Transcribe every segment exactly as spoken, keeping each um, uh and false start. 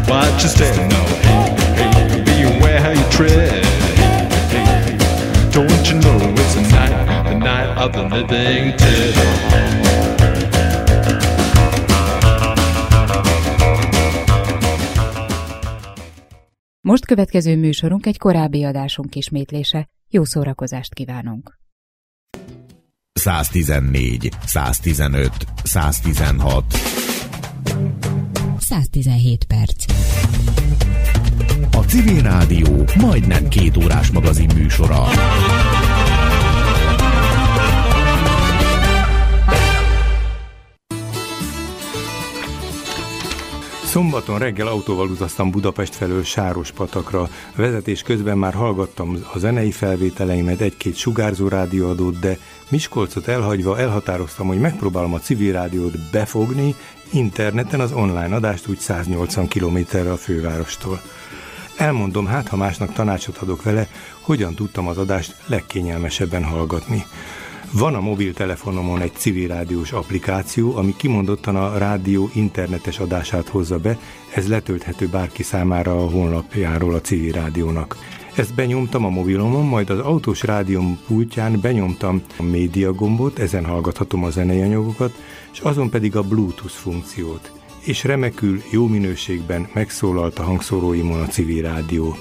watch you stand now. Hey, hey, beware how you tread. Hey, hey, don't you know it's the night, the night of the living dead. Most következő műsorunk egy korábbi adásunk ismétlése. Jó szórakozást kívánunk! száztizennégy, száztizenöt, száztizenhat száztizenhét perc. A Civil Rádió majdnem két órás magazin műsora. Szombaton reggel autóval utaztam Budapest felől Sárospatakra. Vezetés közben már hallgattam a zenei felvételeimet, egy-két sugárzó rádióadót, de Miskolcot elhagyva elhatároztam, hogy megpróbálom a Civil Rádiót befogni interneten, az online adást úgy száznyolcvan kilométerre a fővárostól. Elmondom, hát ha másnak tanácsot adok vele, hogyan tudtam az adást legkényelmesebben hallgatni. Van a mobiltelefonomon egy civil rádiós applikáció, ami kimondottan a rádió internetes adását hozza be, ez letölthető bárki számára a honlapjáról a Civil Rádiónak. Ezt benyomtam a mobilomon, majd az autós rádióm pultján benyomtam a média gombot, ezen hallgathatom a zenei anyagokat, és azon pedig a Bluetooth funkciót. És remekül, jó minőségben megszólalt a hangszóróimon a Civil Rádió.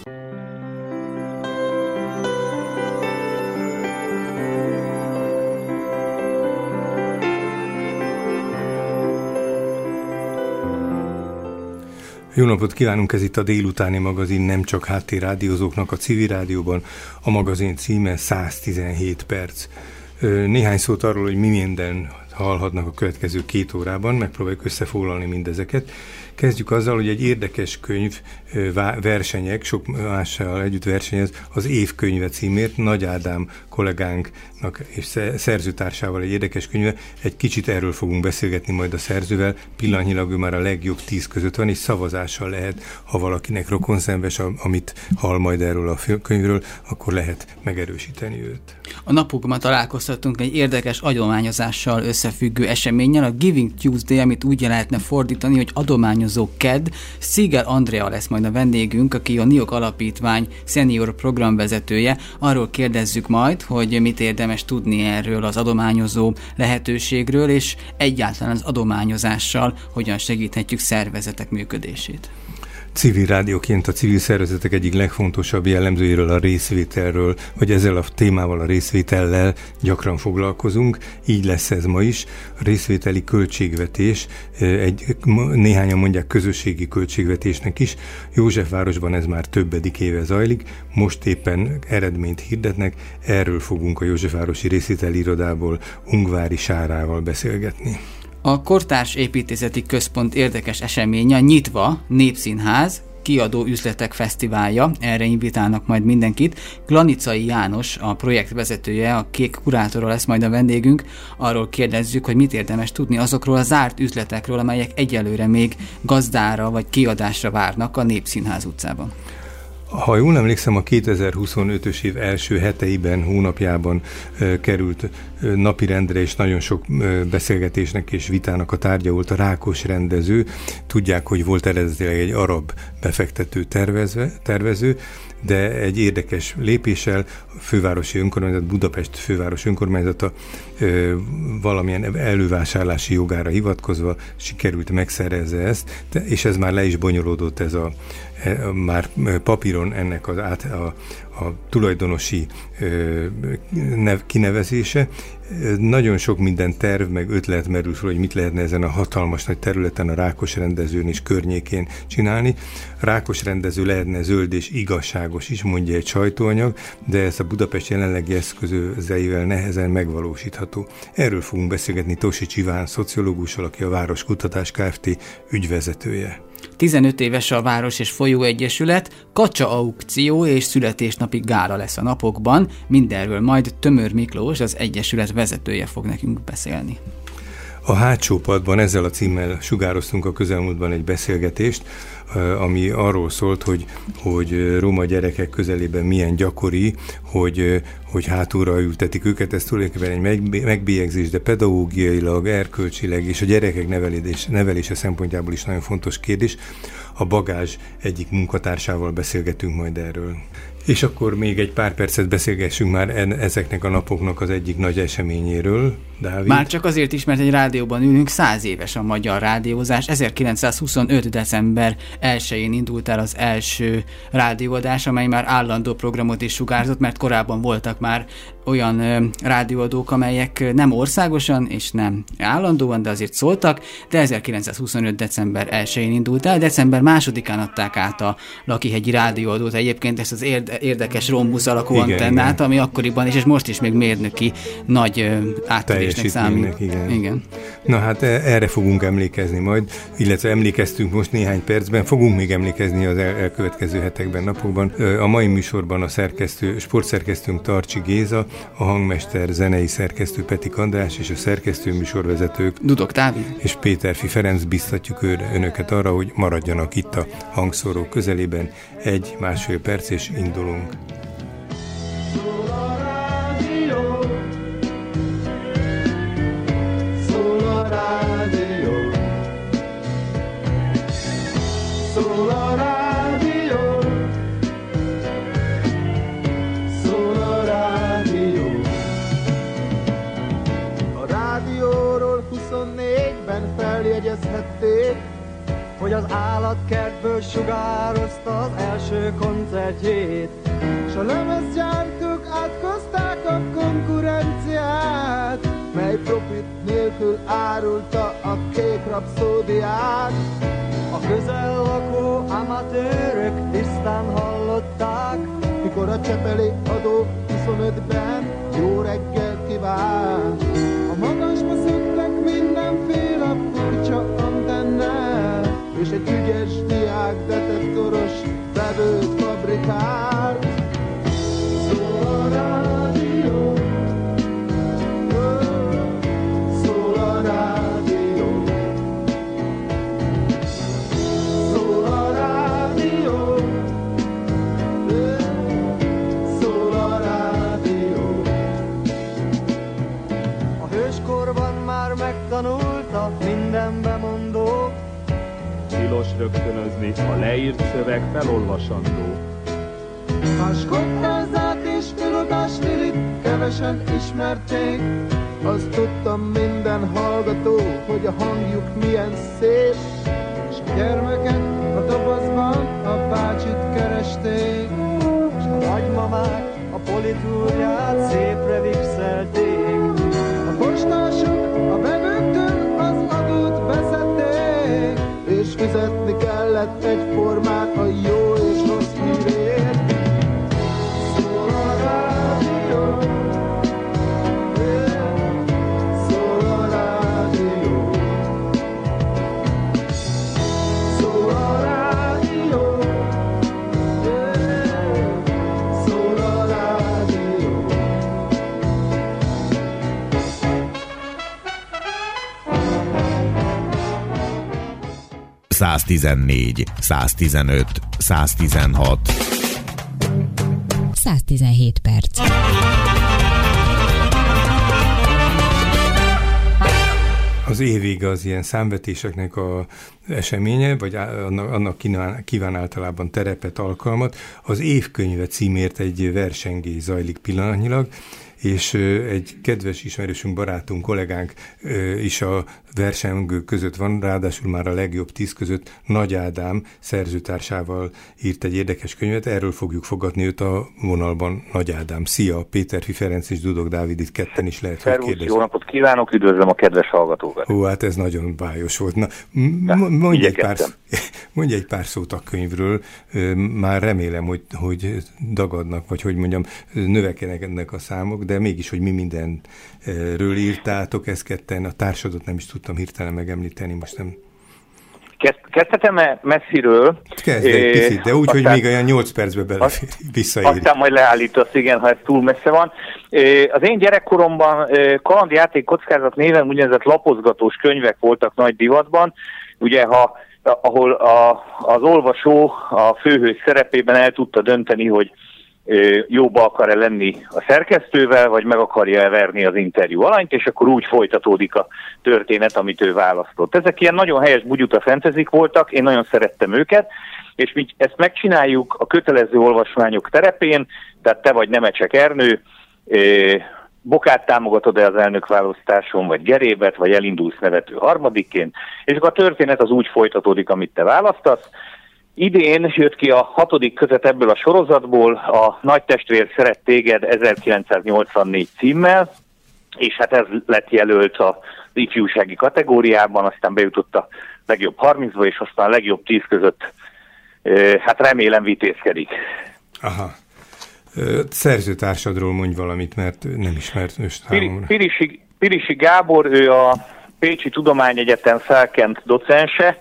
Jó napot kívánunk, ez itt a délutáni magazin, nem csak háttérrádiózóknak a Civil Rádióban. A magazin címe száztizenhét perc. Néhány szót arról, hogy mi minden hallhatnak a következő két órában, megpróbáljuk összefoglalni mindezeket. Kezdjük azzal, hogy egy érdekes könyv versenyek, sok mással együtt versenyez, az évkönyve címért, Nagy Ádám kollégánknak és szerzőtársával egy érdekes könyve. Egy kicsit erről fogunk beszélgetni majd a szerzővel, pillanatnyilag ő már a legjobb tíz között van, és szavazással lehet, ha valakinek rokonszenves, amit hall majd erről a könyvről, akkor lehet megerősíteni őt. A napokban találkoztattunk egy érdekes adományozással összefüggő eseménnyel, a Giving Tuesday, amit úgy lehetne fordítani, hogy adományozó kedd. Szigel Andrea lesz majd a vendégünk, aki a NIOK Alapítvány senior programvezetője. Arról kérdezzük majd, hogy mit érdemes tudni erről az adományozó lehetőségről, és egyáltalán az adományozással hogyan segíthetjük szervezetek működését. Civil rádióként a civil szervezetek egyik legfontosabb jellemzőjéről, a részvételről, vagy ezzel a témával, a részvétellel gyakran foglalkozunk. Így lesz ez ma is. A részvételi költségvetés, egy, néhányan mondják közösségi költségvetésnek is. Józsefvárosban ez már többedik éve zajlik, most éppen eredményt hirdetnek, erről fogunk a Józsefvárosi Részvételi Irodából Ungvári Sárával beszélgetni. A Kortárs Építészeti Központ érdekes eseménye, Nyitva Népszínház, kiadó üzletek fesztiválja, erre invitálnak majd mindenkit. Glanicai János, a projektvezetője, a Kék kurátora lesz majd a vendégünk. Arról kérdezzük, hogy mit érdemes tudni azokról a zárt üzletekről, amelyek egyelőre még gazdára vagy kiadásra várnak a Népszínház utcában. Ha jól emlékszem, a kétezer-huszonötös év első heteiben, hónapjában e, került e, napirendre, és nagyon sok e, beszélgetésnek és vitának a tárgya volt a Rákos rendező. Tudják, hogy volt eredetileg egy arab befektető tervezve, tervező, de egy érdekes lépéssel a fővárosi önkormányzat, Budapest fővárosi önkormányzata e, valamilyen elővásárlási jogára hivatkozva sikerült megszerezze ezt, de, és ez már le is bonyolódott, ez a már papíron ennek az át, a, a tulajdonosi ö, nev, kinevezése. Nagyon sok minden terv, meg ötlet merül fel, hogy mit lehetne ezen a hatalmas nagy területen, a Rákos rendezőn és környékén csinálni. Rákos rendező lehetne zöld és igazságos is, mondja egy sajtóanyag, de ezt a Budapest jelenlegi eszközeivel nehezen megvalósítható. Erről fogunk beszélgetni Tosics Iván szociológussal, aki a Városkutatás Kft. Ügyvezetője. tizenöt éves a Város és Folyó Egyesület, kacsa aukció és születésnapi gála lesz a napokban. Mindenről majd Tömör Miklós, az Egyesület vezetője fog nekünk beszélni. A hátsó padban ezzel a címmel sugároztunk a közelmúltban egy beszélgetést, ami arról szólt, hogy, hogy roma gyerekek közelében milyen gyakori, hogy hogy hátulra ültetik őket, ez tulajdonképpen egy megbélyegzés, de pedagógiailag, erkölcsileg és a gyerekek nevelés, nevelése szempontjából is nagyon fontos kérdés. A Bagázs egyik munkatársával beszélgetünk majd erről. És akkor még egy pár percet beszélgessünk már en, ezeknek a napoknak az egyik nagy eseményéről, Dávid. Már csak azért is, mert egy rádióban ülünk, száz éves a magyar rádiózás. ezerkilencszázhuszonöt. december elsején indult el az első rádióadás, amely már állandó programot is sugárzott, mert korábban voltak már olyan ö, rádióadók, amelyek nem országosan és nem állandóan, de azért szóltak, de ezerkilencszázhuszonöt. december elsején indult el, december másodikán adták át a Lakihegyi rádióadót, egyébként ezt az érde, érdekes rombusz alakú igen, antennát, igen. ami akkoriban is, és most is még mérnöki nagy ö, áttörésnek számít. Igen. igen. Na hát erre fogunk emlékezni majd, illetve emlékeztünk most néhány percben, fogunk még emlékezni az el- elkövetkező hetekben, napokban. A mai műsorban a szerkesztő, sportszerkesztőnk Tarcsi Géza, a hangmester, zenei szerkesztő Petik András és a szerkesztő műsorvezetők Dudok Dávid és Péterfi Ferenc. Biztatjuk önöket arra, hogy maradjanak itt a hangszóró közelében. Egy másfél perc és indulunk. Hogy az állatkertből sugározta az első koncertjét, s a lemezgyártók átkozták a konkurenciát, mely profit nélkül árulta a kék rapszódiát. A közel lakó amatőrök tisztán hallották, mikor a Csepeli adó huszonötben jó reggelt kíván. A magasba szöktek mindenféle furcsa antennel, és egy ügyes diák detektoros vevőt fabrikál. Szól a rádió, szól a rádió, szól a rádió, szól a rádió. A hőskorban már megtanulta minden bemondó, tilos rögtönözni, a leírt szöveg felolvasandó. A skottázát és pilotás Lilit kevesen ismerték, azt tudtam minden hallgató, hogy a hangjuk milyen szép, és a gyermeket a dobozban a bácsit keresték, és a nagymamák a politúrját szépre vixelték. A postások a vevőktől az adót beszedték, és fizetni kellett egyformán a jó és rossz hírért. Szól a rádió, szól a rádió, szól a rádió, szól a rádió. száztizennégy, száztizenöt, száztizenhat. száztizenhét perc. Az évvége az ilyen számvetéseknek a eseménye, vagy annak kíván, kíván általában terepet, alkalmat. Az évkönyve címért egy versengés zajlik pillanatnyilag, és egy kedves ismerősünk, barátunk, kollégánk is a versengők között van, ráadásul már a legjobb tíz között. Nagy Ádám szerzőtársával írt egy érdekes könyvet, erről fogjuk fogadni őt a vonalban. Nagy Ádám, szia! Péterfi Ferenc és Dudok Dávid itt ketten is lehet, Szervusz, hogy kérdezni. Jó napot kívánok, üdvözlöm a kedves hallgatókat! Ó, hát ez nagyon bájos volt. Na, m- mondj, egy pár, mondj egy pár szót a könyvről, már remélem, hogy, hogy dagadnak, vagy hogy mondjam, növekednek ennek a számok, de mégis, hogy mi mindenről írtátok ezt ketten, a társadot nem is tudtam hirtelen megemlíteni, most nem. Kezdhetem-e messziről? Kezd egy picit, de úgy, aztán, hogy még olyan nyolc percbe bele visszaérik. Aztán majd leállítasz, igen, ha ez túl messze van. Az én gyerekkoromban kalandjáték kockázat néven úgynevezett lapozgatós könyvek voltak nagy divatban, ugye ha, ahol a, az olvasó a főhős szerepében el tudta dönteni, hogy jóba akar-e lenni a szerkesztővel, vagy meg akarja verni az interjú alanyt, és akkor úgy folytatódik a történet, amit ő választott. Ezek ilyen nagyon helyes bugyuta fantasy voltak, én nagyon szerettem őket, és mi ezt megcsináljuk a kötelező olvasmányok terepén, tehát te vagy Nemecsek Ernő, Bokát támogatod-e az elnökválasztáson, vagy Gerébet, vagy elindulsz nevető harmadikként, és akkor a történet az úgy folytatódik, amit te választasz. Idén jött ki a hatodik kötet ebből a sorozatból, a Nagy testvér szeret téged ezerkilencszáznyolcvannégy címmel, és hát ez lett jelölt az ifjúsági kategóriában, aztán bejutott a legjobb harmincba, és aztán a legjobb tíz között, hát remélem vitézkedik. Aha. Szerzőtársadról mondj valamit, mert nem ismert most számomra. Pirisi, Pirisi Gábor, ő a Pécsi Tudományegyetem felkent docense,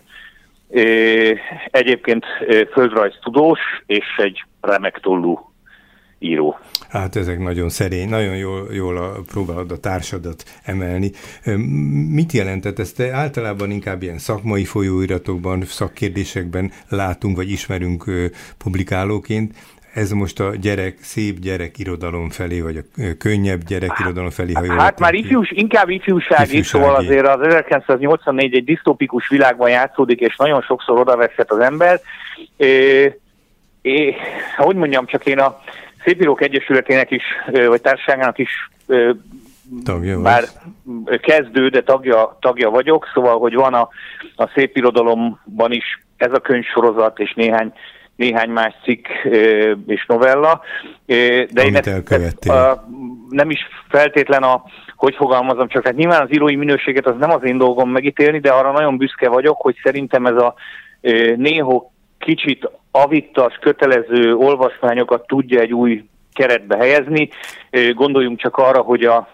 egyébként földrajztudós, és egy remek tollú író. Hát ezek nagyon szerény, nagyon jól, jól a, próbálod a társadat emelni. Mit jelentett ezt? Te általában inkább ilyen szakmai folyóiratokban, szakkérdésekben látunk, vagy ismerünk publikálóként. Ez most a gyerek, szép gyerek irodalom felé, vagy a könnyebb gyerek irodalom felé, ha jól Hát már ifjús, inkább ifjúsági, ifjúsági, szóval azért az ezerkilencszáznyolcvannégy egy disztópikus világban játszódik, és nagyon sokszor odaveszhet az ember. É, é, hogy mondjam, csak én a Szépírók Egyesületének is, vagy társaságának is tagja már vagy. kezdő, de tagja, tagja vagyok, szóval, hogy van a, a szépirodalomban is ez a könyvsorozat, és néhány néhány más cikk és novella, de amit én ezt, a, nem is feltétlen a, hogy fogalmazom, csak hát nyilván az írói minőséget az nem az én dolgom megítélni, de arra nagyon büszke vagyok, hogy szerintem ez a néha kicsit avittas, kötelező olvasmányokat tudja egy új keretbe helyezni. Gondoljunk csak arra, hogy a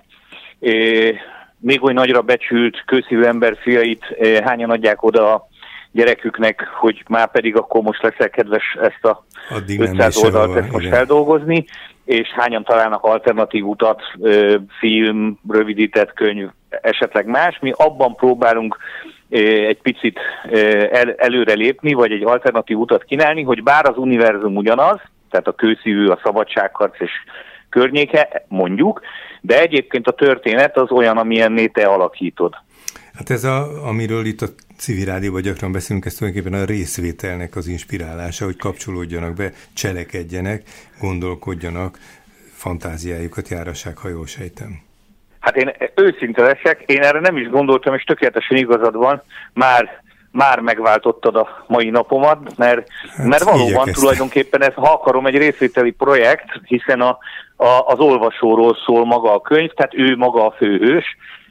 még oly nagyra becsült kőszívű ember fiait hányan adják oda a gyereküknek, hogy már pedig akkor most leszel kedves ezt a addig ötszáz oldalt ezt most feldolgozni, és hányan találnak alternatív utat, film, rövidített könyv, esetleg más. Mi abban próbálunk egy picit el, előre lépni, vagy egy alternatív utat kínálni, hogy bár az univerzum ugyanaz, tehát a kőszívű, a szabadságharc és környéke, mondjuk, de egyébként a történet az olyan, amilyenné te alakítod. Hát ez, a, amiről itt a Civil Rádióban gyakran beszélünk, ez tulajdonképpen a részvételnek az inspirálása, hogy kapcsolódjanak be, cselekedjenek, gondolkodjanak, fantáziájukat járassák, ha jól sejtem. Hát én őszinte leszek, én erre nem is gondoltam, és tökéletesen igazad van, már, már megváltottad a mai napomat, mert, hát, mert valóban igyekeztem. Tulajdonképpen ez, ha akarom, egy részvételi projekt, hiszen a, a, az olvasóról szól maga a könyv, tehát ő maga a főhős,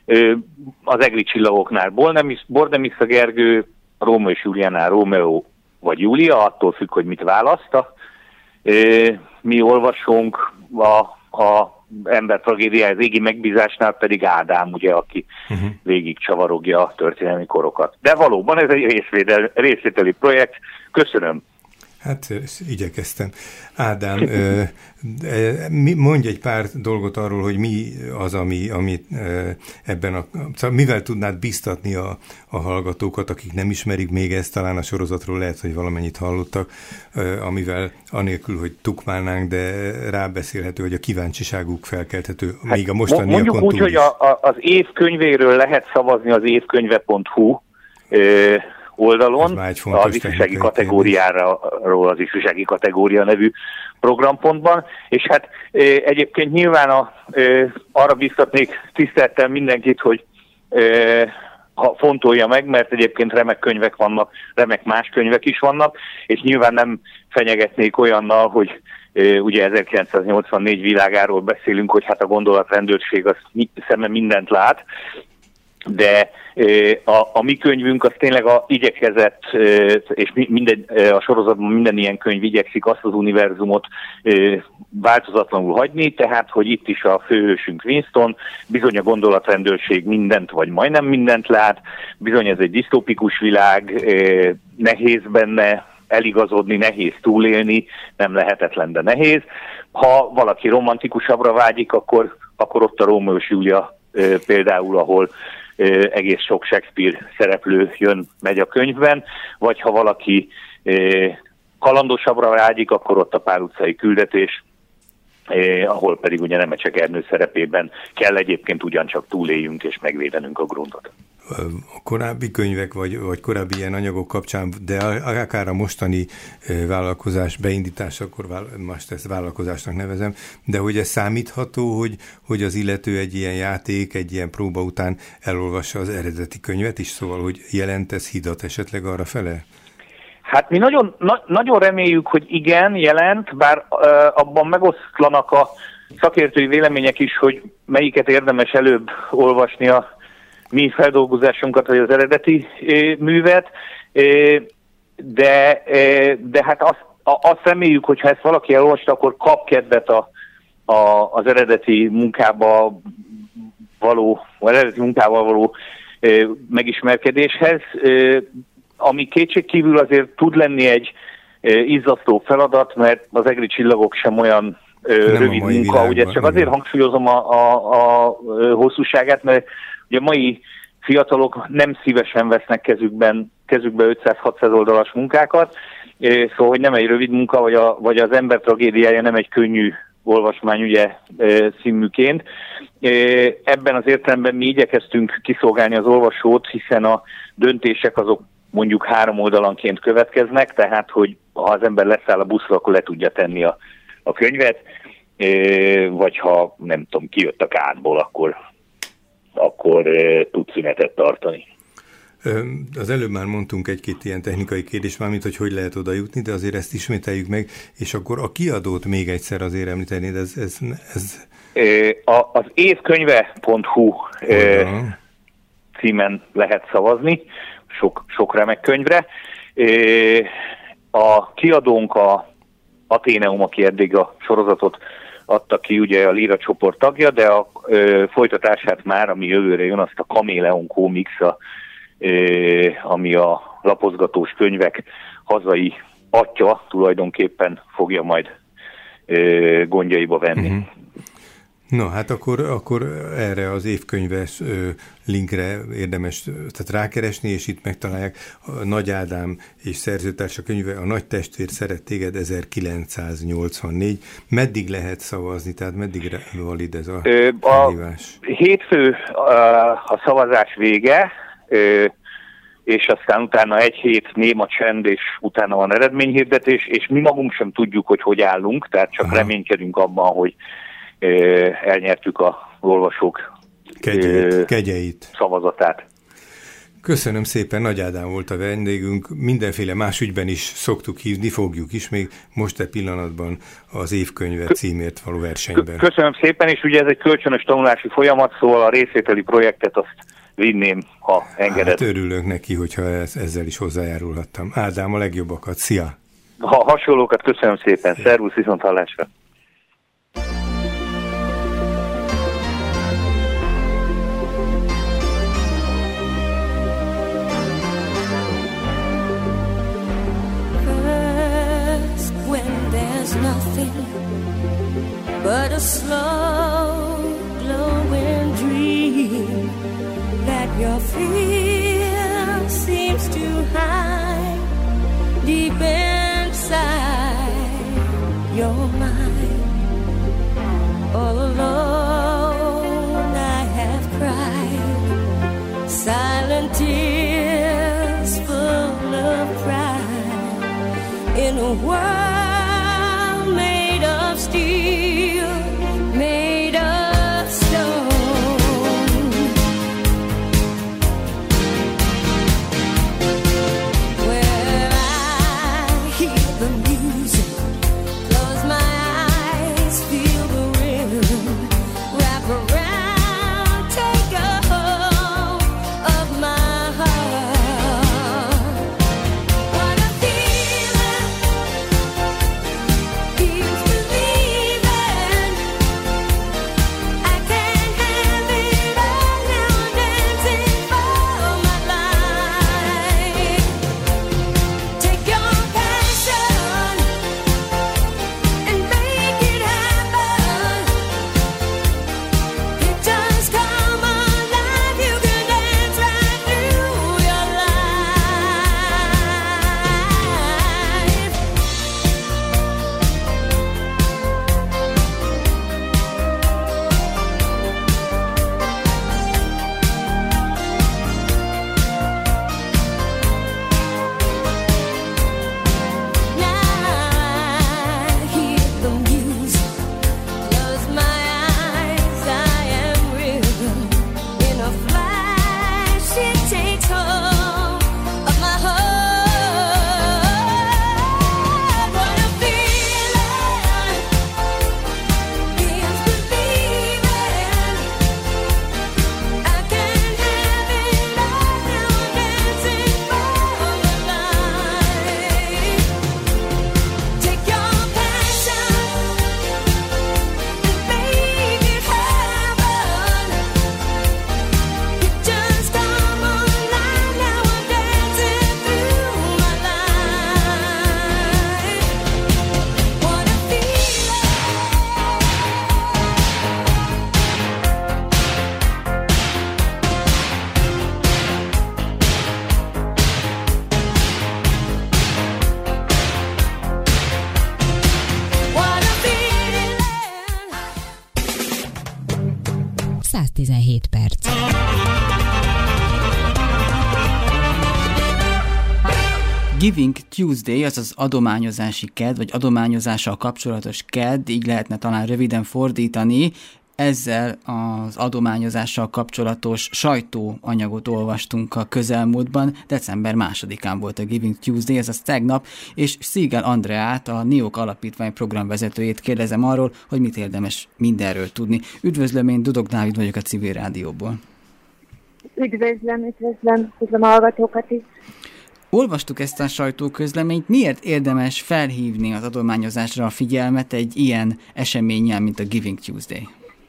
az Egri csillagoknál Bornemisza Gergő, Rómeó és Júliánál Rómeó vagy Júlia, attól függ, hogy mit választ. Mi olvasunk a, a ember tragédiája, az égi megbízásnál pedig Ádám, ugye, aki uh-huh. végig csavarogja a történelmi korokat. De valóban ez egy részvételi projekt. Köszönöm. Hát igyekeztem. Ádám, mondj egy pár dolgot arról, hogy mi az, ami, amit ebben a... Szóval mivel tudnád biztatni a, a hallgatókat, akik nem ismerik még ezt, talán a sorozatról lehet, hogy valamennyit hallottak, amivel anélkül, hogy tukmálnánk, de rábeszélhető, hogy a kíváncsiságuk felkelthető, hát még a mostaniakon túl úgy, is. Hogy a, a, az év könyvéről lehet szavazni az évkönyve pont hu oldalon, az ifjúsági kategóriáról, az ifjúsági kategória nevű programpontban, és hát e, egyébként nyilván a, e, arra biztatnék tisztelettel mindenkit, hogy e, ha fontolja meg, mert egyébként remek könyvek vannak, remek más könyvek is vannak, és nyilván nem fenyegetnék olyannal, hogy e, ugye ezerkilencszáznyolcvannégy világáról beszélünk, hogy hát a gondolatrendőrség az szeme mindent lát, de a, a mi könyvünk az tényleg a igyekezett, és minden, a sorozatban minden ilyen könyv igyekszik azt az univerzumot változatlanul hagyni, tehát, hogy itt is a főhősünk Winston, bizony a gondolatrendőrség mindent, vagy majdnem mindent lát, bizony ez egy disztópikus világ, nehéz benne eligazodni, nehéz túlélni, nem lehetetlen, de nehéz. Ha valaki romantikusabbra vágyik, akkor, akkor ott a Rómeó és Júlia például, ahol egész sok Shakespeare szereplő jön, megy a könyvben, vagy ha valaki kalandosabbra vágyik, akkor ott a Pál utcai küldetés, eh, ahol pedig ugye Nemecsek Ernő szerepében kell egyébként ugyancsak túléljünk és megvédenünk a grundot. A korábbi könyvek, vagy, vagy korábbi ilyen anyagok kapcsán, de akár a mostani vállalkozás beindításakor, most ezt vállalkozásnak nevezem, de hogy ez számítható, hogy, hogy az illető egy ilyen játék, egy ilyen próba után elolvassa az eredeti könyvet is, szóval, hogy jelent ez hidat esetleg arra fele? Hát mi nagyon, na, nagyon reméljük, hogy igen, jelent, bár uh, abban megoszlanak a szakértői vélemények is, hogy melyiket érdemes előbb olvasni, a mi feldolgozásunkat, vagy az eredeti e, művet, e, de, e, de hát azt, a, azt reméljük, hogy ha ezt valaki elolvasta, akkor kap kedvet a, a, az eredeti munkába való, az eredeti munkával való e, megismerkedéshez, e, ami kétségkívül azért tud lenni egy e, izzasztó feladat, mert az egri csillagok sem olyan e, rövid munka, világban, ugye csak azért hangsúlyozom a, a, a hosszúságát, mert ugye a mai fiatalok nem szívesen vesznek kezükben, kezükbe ötszáz-hatszáz oldalas munkákat, szóval, hogy nem egy rövid munka, vagy, a, vagy az ember tragédiája nem egy könnyű olvasmány, ugye, címűként. Ebben az értelemben mi igyekeztünk kiszolgálni az olvasót, hiszen a döntések azok mondjuk három oldalanként következnek, tehát, hogy ha az ember leszáll a buszra, akkor le tudja tenni a, a könyvet, vagy ha, nem tudom, kijött a kádból, akkor akkor e, tud szünetet tartani. Az előbb már mondtunk egy-két ilyen technikai kérdést, mármint, hogy hogy lehet oda jutni, de azért ezt ismételjük meg, és akkor a kiadót még egyszer azért említenéd, ez... ez, ez... A, az évkönyve pont hu e, címen lehet szavazni, sok, sok remek könyvre. E, a kiadónk a Atheneum, aki eddig a sorozatot adta ki, ugye a Líra csoport tagja, de a ö, folytatását már, ami jövőre jön, azt a Kameleon Comics, a, ö, ami a lapozgatós könyvek hazai atya tulajdonképpen fogja majd ö, gondjaiba venni. Uh-huh. No, hát akkor, akkor erre az évkönyves ö, linkre érdemes tehát rákeresni, és itt megtalálják a Nagy Ádám és szerzőtársa könyve, A Nagy Testvér szeret téged ezerkilencszáznyolcvannégy. Meddig lehet szavazni, tehát meddig valid ez a felhívás? Hétfő a szavazás vége, és aztán utána egy hét néma csend, és utána van eredményhirdetés, és mi magunk sem tudjuk, hogy hogy állunk, tehát csak Aha. reménykedünk abban, hogy elnyertük az olvasók kegyeit, kegyeit. szavazatát. Köszönöm szépen, Nagy Ádám volt a vendégünk, mindenféle más ügyben is szoktuk hívni, fogjuk is még most e pillanatban az évkönyve címért való versenyben. Köszönöm szépen, és ugye ez egy kölcsönös tanulási folyamat, szóval a részvételi projektet azt vinném, ha engeded. Hát örülök neki, hogyha ezzel is hozzájárulhattam. Ádám, a legjobbakat, szia! Ha hasonlókat köszönöm szépen, szervusz, viszont hallásra! Nothing but a slow glowing dream that your fear seems to hide deep inside your mind. All alone I have cried silent tears full of pride in a world steel, made of stone. Where I hear the music, close my eyes, feel the rhythm, wrap around, take a hold of my heart. What a feeling, feels believing. száztizenhét perc. Giving Tuesday, azaz adományozási kedd, vagy adományozással kapcsolatos kedd, így lehetne talán röviden fordítani. Ezzel az adományozással kapcsolatos sajtóanyagot olvastunk a közelmúltban. december másodikán volt a Giving Tuesday, ez az tegnap, és Siegel Andreát, a NIOK Alapítvány programvezetőjét kérdezem arról, hogy mit érdemes mindenről tudni. Üdvözlöm, én Dudok Dávid vagyok a Civil Rádióból. Üdvözlöm, üdvözlöm, üdvözlöm a hallgatókat is. Olvastuk ezt a sajtóközleményt, miért érdemes felhívni az adományozásra a figyelmet egy ilyen eseménnyel, mint a Giving Tuesday?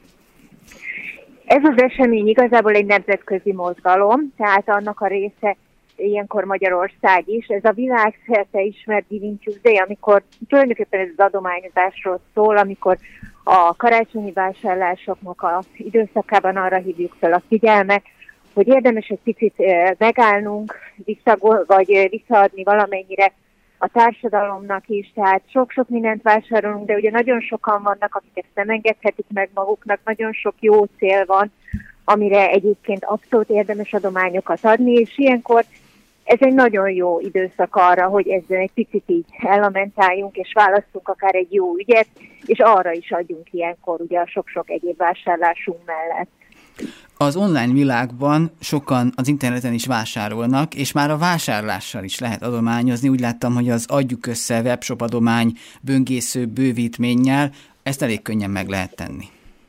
Ez az esemény igazából egy nemzetközi mozgalom, tehát annak a része ilyenkor Magyarország is. Ez a világszerte ismert Giving Tuesday, amikor tulajdonképpen ez az adományozásról szól, amikor a karácsonyi vásárlásoknak az időszakában arra hívjuk fel a figyelmet, hogy érdemes egy picit megállnunk, vissza, vagy visszaadni valamennyire a társadalomnak is, tehát sok-sok mindent vásárolunk, de ugye nagyon sokan vannak, akik ezt nem engedhetik meg maguknak, nagyon sok jó cél van, amire egyébként abszolút érdemes adományokat adni, és ilyenkor ez egy nagyon jó időszak arra, hogy ezzel egy picit így ellamentáljunk, és választunk akár egy jó ügyet, és arra is adjunk ilyenkor ugye a sok-sok egyéb vásárlásunk mellett. Az online világban sokan az interneten is vásárolnak, és már a vásárlással is lehet adományozni. Úgy láttam, hogy az Adjuk Össze webshop adomány böngésző bővítménnyel ezt elég könnyen meg lehet tenni.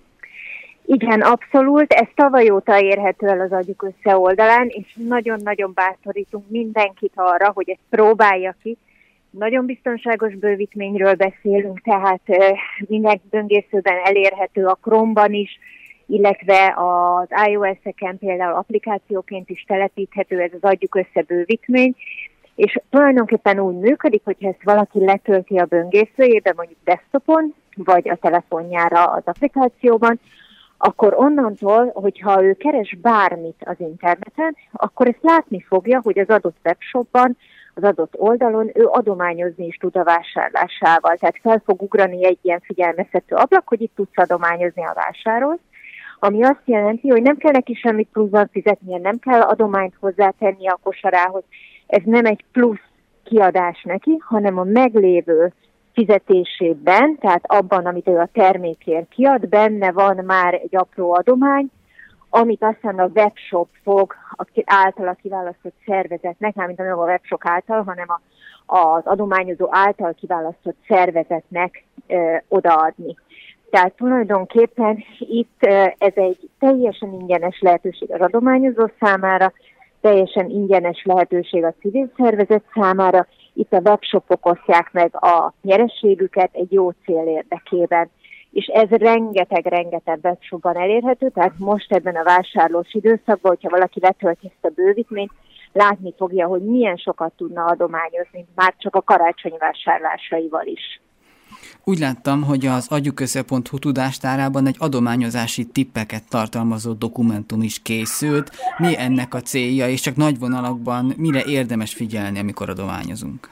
Igen, abszolút. Ez tavaly óta érhető el az Adjuk Össze oldalán, és nagyon-nagyon bátorítunk mindenkit arra, hogy ezt próbálja ki. Nagyon biztonságos bővítményről beszélünk, tehát minden böngészőben elérhető, a Chrome-ban is, illetve az iOS-eken például applikációként is telepíthető ez az Adjuk Össze bővítmény, és tulajdonképpen úgy működik, hogyha ezt valaki letölti a böngészőjébe, mondjuk desktopon, vagy a telefonjára az applikációban, akkor onnantól, hogyha ő keres bármit az interneten, akkor ezt látni fogja, hogy az adott webshopban, az adott oldalon ő adományozni is tud a vásárlásával. Tehát fel fog ugrani egy ilyen figyelmeztető ablak, hogy itt tudsz adományozni a vásáról, ami azt jelenti, hogy nem kell neki semmit pluszban fizetnie, nem kell adományt hozzátenni a kosarához. Ez nem egy plusz kiadás neki, hanem a meglévő fizetésében, tehát abban, amit ő a termékért kiad, benne van már egy apró adomány, amit aztán a webshop fog általa kiválasztott szervezetnek, nem mint a webshop által, hanem a, az adományozó által kiválasztott szervezetnek ö, odaadni. Tehát tulajdonképpen itt ez egy teljesen ingyenes lehetőség az adományozó számára, teljesen ingyenes lehetőség a civil szervezet számára. Itt a webshopok osztják meg a nyereségüket egy jó cél érdekében. És ez rengeteg-rengeteg webshopban elérhető, tehát most ebben a vásárlós időszakban, hogyha valaki letölti ezt a bővítményt, látni fogja, hogy milyen sokat tudna adományozni, már csak a karácsonyi vásárlásaival is. Úgy láttam, hogy az adjukösze pont hu tudástárában egy adományozási tippeket tartalmazó dokumentum is készült. Mi ennek a célja, és csak nagy vonalakban mire érdemes figyelni, amikor adományozunk?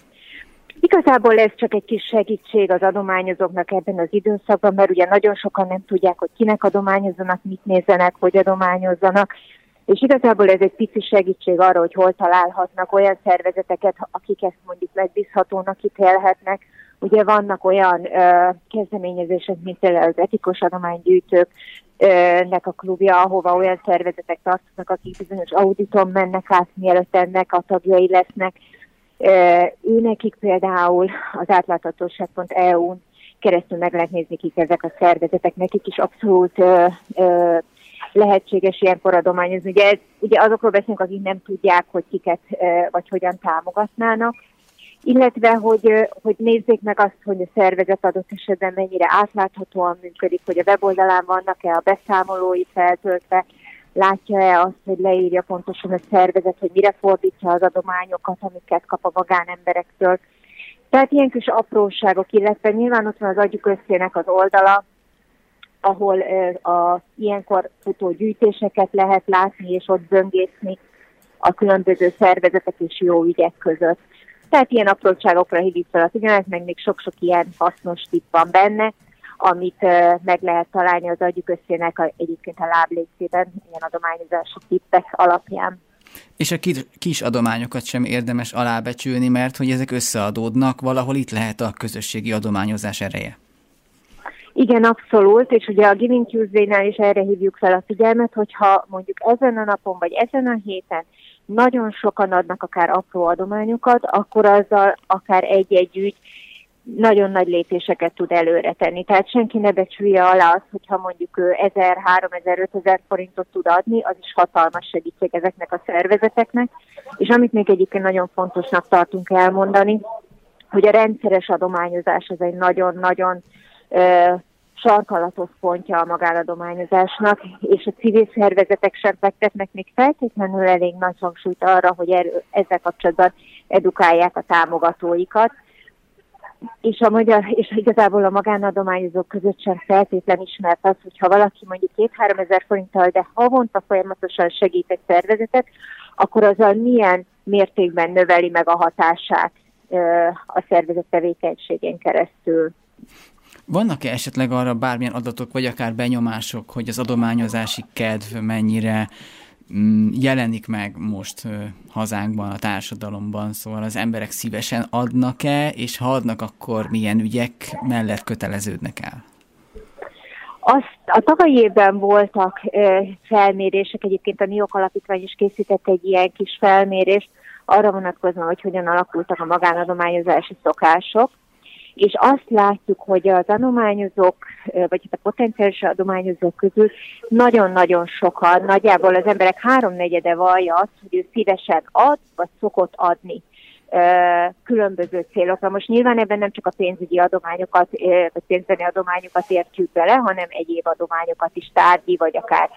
Igazából ez csak egy kis segítség az adományozóknak ebben az időszakban, mert ugye nagyon sokan nem tudják, hogy kinek adományozzanak, mit nézzenek, hogy adományozzanak, és igazából ez egy pici segítség arra, hogy hol találhatnak olyan szervezeteket, akik ezt mondjuk megbízhatónak ítélhetnek. Ugye vannak olyan ö, kezdeményezések, mint például az etikus adománygyűjtőknek a klubja, ahova olyan szervezetek tartoznak, akik bizonyos auditon mennek át, mielőtt ennek a tagjai lesznek. Ö, ő nekik például az átláthatóság pont e u-n keresztül meg lehet nézni, kik ezek a szervezetek, nekik is abszolút ö, ö, lehetséges ilyenkor adományozni. Ugye, ez, ugye azokról beszélünk, akik nem tudják, hogy kiket ö, vagy hogyan támogatnának, illetve, hogy, hogy nézzék meg azt, hogy a szervezet adott esetben mennyire átláthatóan működik, hogy a weboldalán vannak-e a beszámolói feltöltve, látja-e azt, hogy leírja pontosan a szervezet, hogy mire fordítja az adományokat, amiket kap a magánemberektől. Tehát ilyen kis apróságok, illetve nyilván ott van az Adjuk Összének az oldala, ahol a, a ilyenkor futó gyűjtéseket lehet látni, és ott böngészni a különböző szervezetek és jó ügyek között. Tehát ilyen apróságokra hívjuk fel a figyelmet, meg még sok-sok ilyen hasznos tipp van benne. amit meg lehet találni az agyükösszének a, egyébként a láblécében, ilyen adományozási tippek alapján. És a kis adományokat sem érdemes alábecsülni, mert hogy ezek összeadódnak, valahol itt lehet a közösségi adományozás ereje. Igen, abszolút, és ugye a Giving Tuesday-nál is erre hívjuk fel a figyelmet, hogyha mondjuk ezen a napon vagy ezen a héten nagyon sokan adnak akár apró adományokat, akkor azzal akár egy-egy ügy nagyon nagy lépéseket tud előre tenni. Tehát senki ne becsülje alá azt, hogyha mondjuk ezer, háromezer, ötezer forintot tud adni, az is hatalmas segítség ezeknek a szervezeteknek. És amit még egyébként nagyon fontosnak tartunk elmondani, hogy a rendszeres adományozás az egy nagyon-nagyon uh, sarkalatos pontja a magánadományozásnak, és a civil szervezetek sem fektetnek még feltétlenül elég nagy hangsúlyt arra, hogy erő, ezzel kapcsolatban edukálják a támogatóikat. És, a magyar, és igazából a magánadományozók között sem feltétlen ismert az, hogyha valaki mondjuk két-három ezer forinttal, de havonta folyamatosan segít egy szervezetet, akkor azzal milyen mértékben növeli meg a hatását a szervezet tevékenységén keresztül. Vannak-e esetleg arra bármilyen adatok, vagy akár benyomások, hogy az adományozási kedv mennyire mm, jelenik meg most uh, hazánkban, a társadalomban? Szóval az emberek szívesen adnak-e, és ha adnak, akkor milyen ügyek mellett köteleződnek el? Azt, a tavalyi évben voltak ö, felmérések, egyébként a NIOK Alapítvány is készített egy ilyen kis felmérést, arra vonatkozóan, hogy hogyan alakultak a magánadományozási szokások, és azt látjuk, hogy az adományozók, vagy a potenciális adományozók közül nagyon-nagyon sokan, nagyjából az emberek háromnegyede vallja azt, hogy ő szívesen ad, vagy szokott adni különböző célokra. Most nyilván ebben nem csak a pénzügyi adományokat, vagy pénzbeni adományokat értjük bele, hanem egyéb adományokat is, tárgyi, vagy akár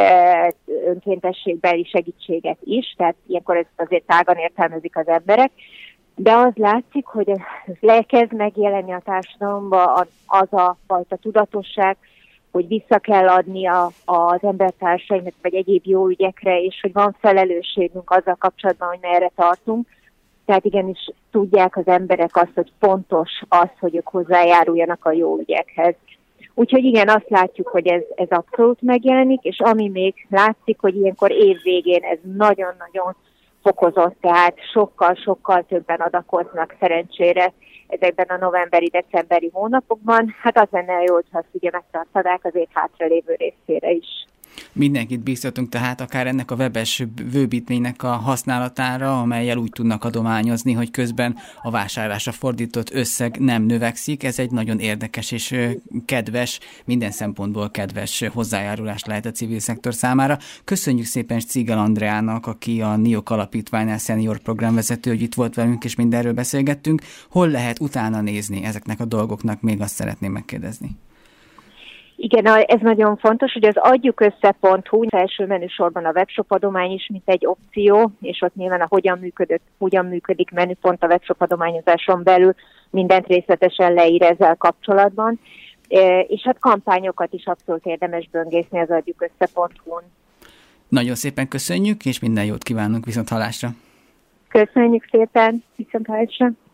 önkéntességbeli segítséget is, tehát ilyenkor ezt azért tágan értelmezik az emberek. De az látszik, hogy elkezd megjelenni a társadalomban az a fajta tudatosság, hogy vissza kell adni a, az embertársainak, vagy egyéb jó ügyekre, és hogy van felelősségünk azzal kapcsolatban, hogy merre tartunk. Tehát igenis tudják az emberek azt, hogy fontos az, hogy ők hozzájáruljanak a jó ügyekhez. Úgyhogy igen, azt látjuk, hogy ez, ez abszolút megjelenik, és ami még látszik, hogy ilyenkor év végén ez nagyon-nagyon fokozott, tehát sokkal-sokkal többen adakoznak szerencsére ezekben a novemberi-decemberi hónapokban. Hát az lenne jó, hogyha azt ugye megtartanák az év hátralévő részére is. Mindenkit bíztatunk tehát akár ennek a webes bővítménynek a használatára, amellyel úgy tudnak adományozni, hogy közben a vásárlásra fordított összeg nem növekszik. Ez egy nagyon érdekes és kedves, minden szempontból kedves hozzájárulás lehet a civil szektor számára. Köszönjük szépen Szigel Andreának, aki a NIOK Alapítványnál senior programvezető, hogy itt volt velünk, és mindenről beszélgettünk. Hol lehet utána nézni ezeknek a dolgoknak? Még azt szeretném megkérdezni. Igen, ez nagyon fontos, hogy az adjukössze pont hu első menüsorban a webshop adomány is, mint egy opció, és ott nyilván a hogyan, működött, hogyan működik menüpont a webshop adományozáson belül mindent részletesen leír ezzel kapcsolatban, és hát kampányokat is abszolút érdemes böngészni az adjukössze pont hu-n. Nagyon szépen köszönjük, és minden jót kívánunk, viszont hallásra! Köszönjük szépen, viszont hallásra!